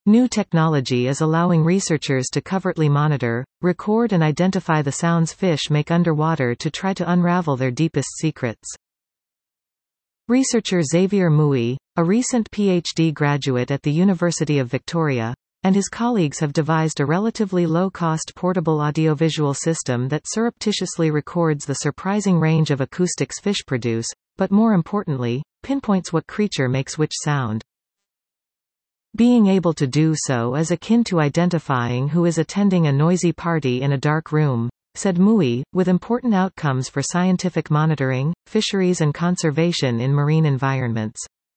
New technology is allowing researchers to covertly monitor, record and identify the sounds fish make underwater to try to unravel their deepest secrets. Researcher Xavier Mouy, a recent PhD graduate at the University of Victoria, and his colleagues have devised a relatively low-cost portable audiovisual system that surreptitiously records the surprising range of acoustics fish produce, but more importantly, pinpoints what creature makes which sound. Being able to do so is akin to identifying who is attending a noisy party in a dark room, said Mouy, with important outcomes for scientific monitoring, fisheries and conservation in marine environments.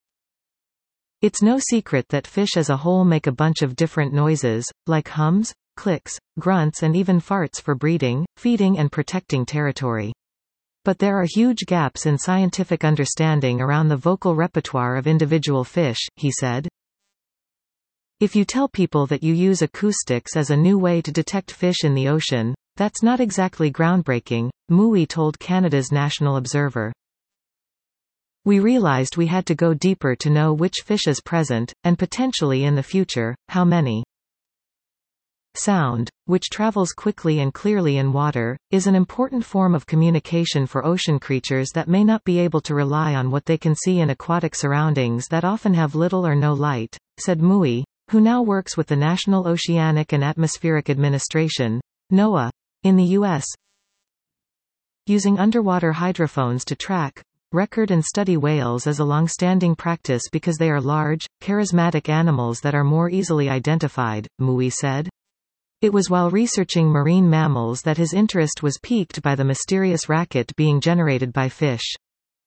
It's no secret that fish as a whole make a bunch of different noises, like hums, clicks, grunts and even farts for breeding, feeding and protecting territory. But there are huge gaps in scientific understanding around the vocal repertoire of individual fish, he said. If you tell people that you use acoustics as a new way to detect fish in the ocean, that's not exactly groundbreaking, Mouy told Canada's National Observer. We realized we had to go deeper to know which fish is present, and potentially in the future, how many. Sound, which travels quickly and clearly in water, is an important form of communication for ocean creatures that may not be able to rely on what they can see in aquatic surroundings that often have little or no light, said Mouy, who now works with the National Oceanic and Atmospheric Administration, NOAA, in the U.S. Using underwater hydrophones to track, record and study whales is a long-standing practice because they are large, charismatic animals that are more easily identified, Mouy said. It was while researching marine mammals that his interest was piqued by the mysterious racket being generated by fish.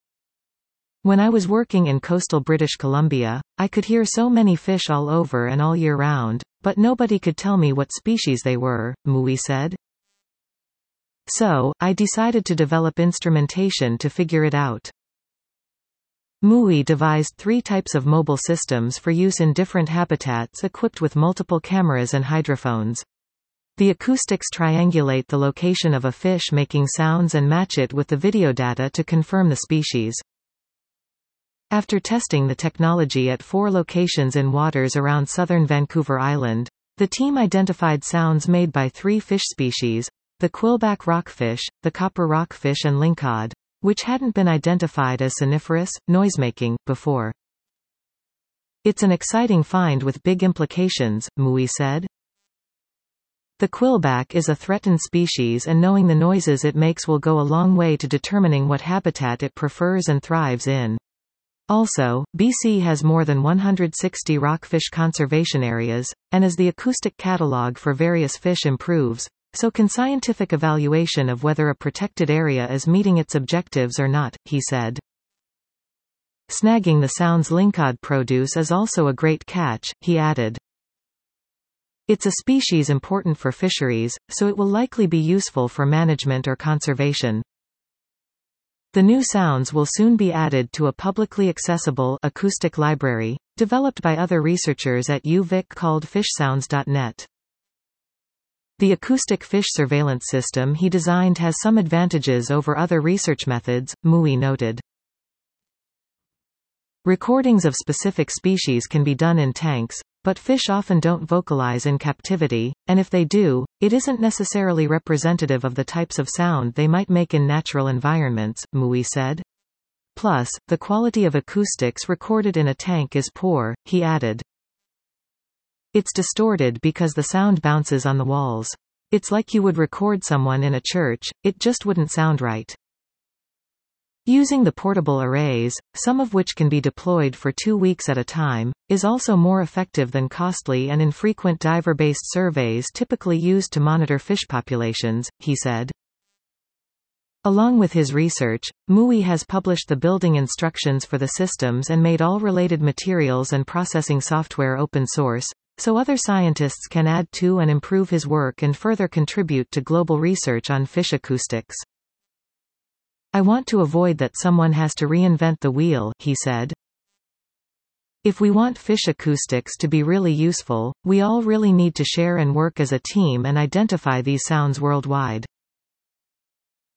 When I was working in coastal British Columbia, I could hear so many fish all over and all year round, but nobody could tell me what species they were, Mouy said. So, I decided to develop instrumentation to figure it out. Mouy devised 3 types of mobile systems for use in different habitats equipped with multiple cameras and hydrophones. The acoustics triangulate the location of a fish making sounds and match it with the video data to confirm the species. After testing the technology at 4 locations in waters around southern Vancouver Island, the team identified sounds made by 3 fish species, the quillback rockfish, the copper rockfish and lingcod, which hadn't been identified as soniferous, noisemaking, before. It's an exciting find with big implications, Mouy said. The quillback is a threatened species and knowing the noises it makes will go a long way to determining what habitat it prefers and thrives in. Also, BC has more than 160 rockfish conservation areas, and as the acoustic catalog for various fish improves, so can scientific evaluation of whether a protected area is meeting its objectives or not, he said. Snagging the sounds lingcod produce is also a great catch, he added. It's a species important for fisheries, so it will likely be useful for management or conservation. The new sounds will soon be added to a publicly accessible acoustic library, developed by other researchers at UVic called fishsounds.net. The acoustic fish surveillance system he designed has some advantages over other research methods, Mouy noted. Recordings of specific species can be done in tanks, but fish often don't vocalize in captivity, and if they do, it isn't necessarily representative of the types of sound they might make in natural environments, Mouy said. Plus, the quality of acoustics recorded in a tank is poor, he added. It's distorted because the sound bounces on the walls. It's like you would record someone in a church, it just wouldn't sound right. Using the portable arrays, some of which can be deployed for 2 weeks at a time, is also more effective than costly and infrequent diver-based surveys typically used to monitor fish populations, he said. Along with his research, Mouy has published the building instructions for the systems and made all related materials and processing software open source, so other scientists can add to and improve his work and further contribute to global research on fish acoustics. I want to avoid that someone has to reinvent the wheel, he said. If we want fish acoustics to be really useful, we all really need to share and work as a team and identify these sounds worldwide.